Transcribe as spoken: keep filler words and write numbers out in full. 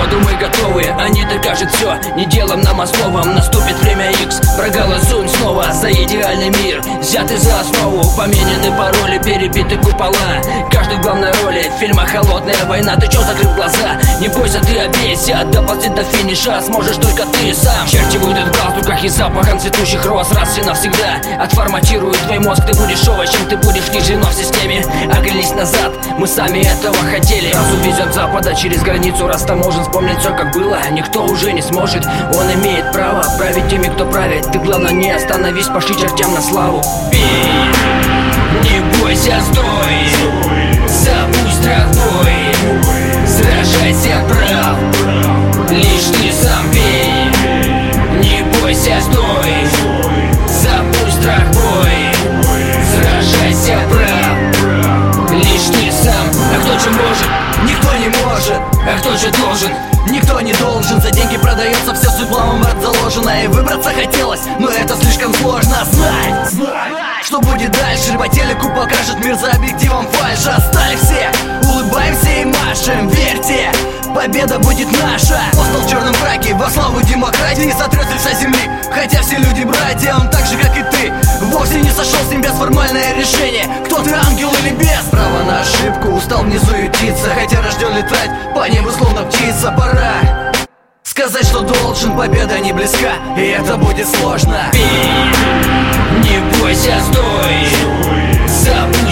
народу мы готовы, они докажут все, не делом нам, а словом. Наступит время X, проголосуем снова за идеальный мир, взятый за основу. Поменены пароли, перебиты купола, каждый в главной роли. В фильмах «Холодная война», ты чё закрыл глаза? Не бойся, ты обейся, доползти до финиша сможешь только ты сам. Черти выйдут в галстуках и запахом цветущих роз. Раз и навсегда отформатируют твой мозг. Ты будешь овощем, ты будешь внедрено в системе. Оглянись назад, мы сами этого хотели. Нас увезет с запада через границу, раз таможен. Вспомнить все как было, никто уже не сможет. Он имеет право править теми, кто правит. Ты главное не остановись, пошли чертям на славу. Бей, не бойся, стой, забудь страх, бой, сражайся, прав, лишь ты сам бей. Не бойся, стой, забудь страх, бой, сражайся, прав, лишь ты сам. А кто же может? Никто не может. А кто же должен? Никто не должен. За деньги продается все, судьбам брат заложено. И выбраться хотелось, но это слишком сложно. Знай, знай, что будет дальше. По телеку покажет мир за объективом фальшь. Остались все, улыбаемся и машем. Верьте, победа будет наша. Апостол в черном фраке во славу демократии сотрет с лица земли. Хотя все люди братья, он так же как и ты вовсе не сошел с небес. Формальное решение, кто ты, ангел или бес. Право на ошибку, устал внизу ютиться. Хотя рожден летать по небу словно птица. Пора сказать, что должен, победа не близка, и это будет сложно. Бей, не бойся, стой, забудь